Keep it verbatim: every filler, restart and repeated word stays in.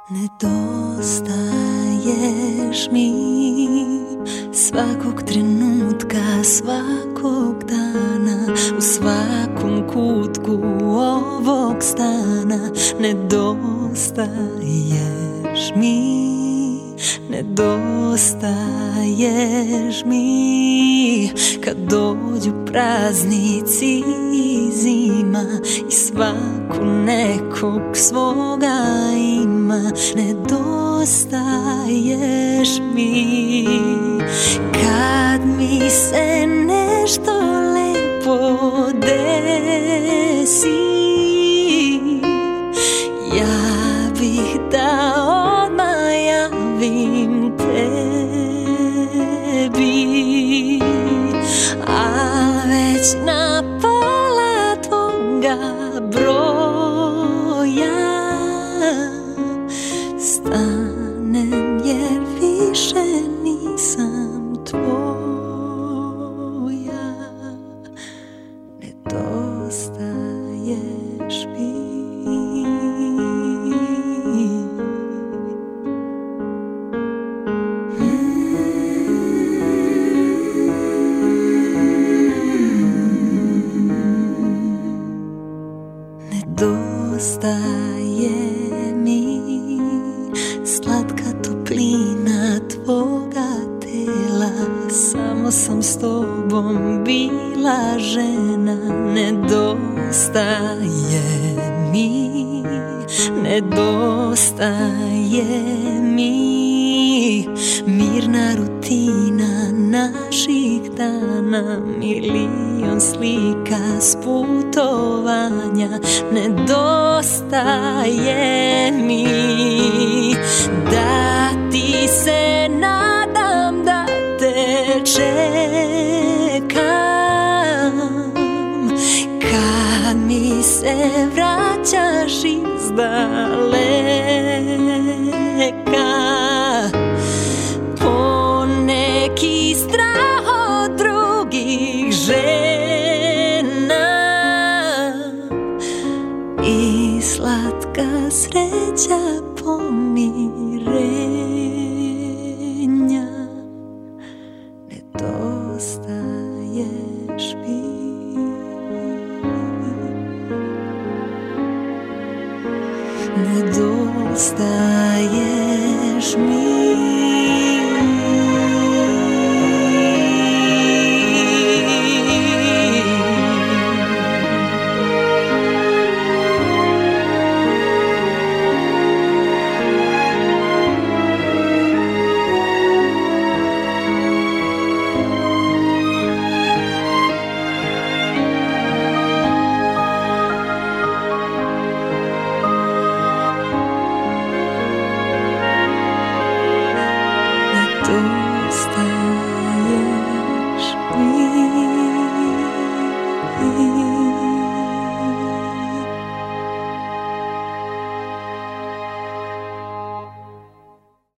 Nedostaješ mi svakog trenutka, svakog dana, u svakom kutku ovog stana. Nedostaješ mi, nedostaješ mi, kad dođu praznici i zima i svaku nekog svoga ima. Nedostaješ mi, kad mi se nešto lepo desi, ja bih da odmah javim tebi, al već na pola tvoga broja stanem, jer više nisam tvoja. Nedostaješ mi. Nedostaje mi slatka toplina tvoga tela, samo sam s tobom bila žena. Nedostaje mi, nedostaje mi mirna rutina naših dana, milion slika s putovanja. Nedostaje mi da ti se nadam, da te čekam, kad mi se vraćaš iz daleka. Poneki strah od drugih žena i slatka sreća pomirenja. Nedostaješ mi. Nedostaješ mi.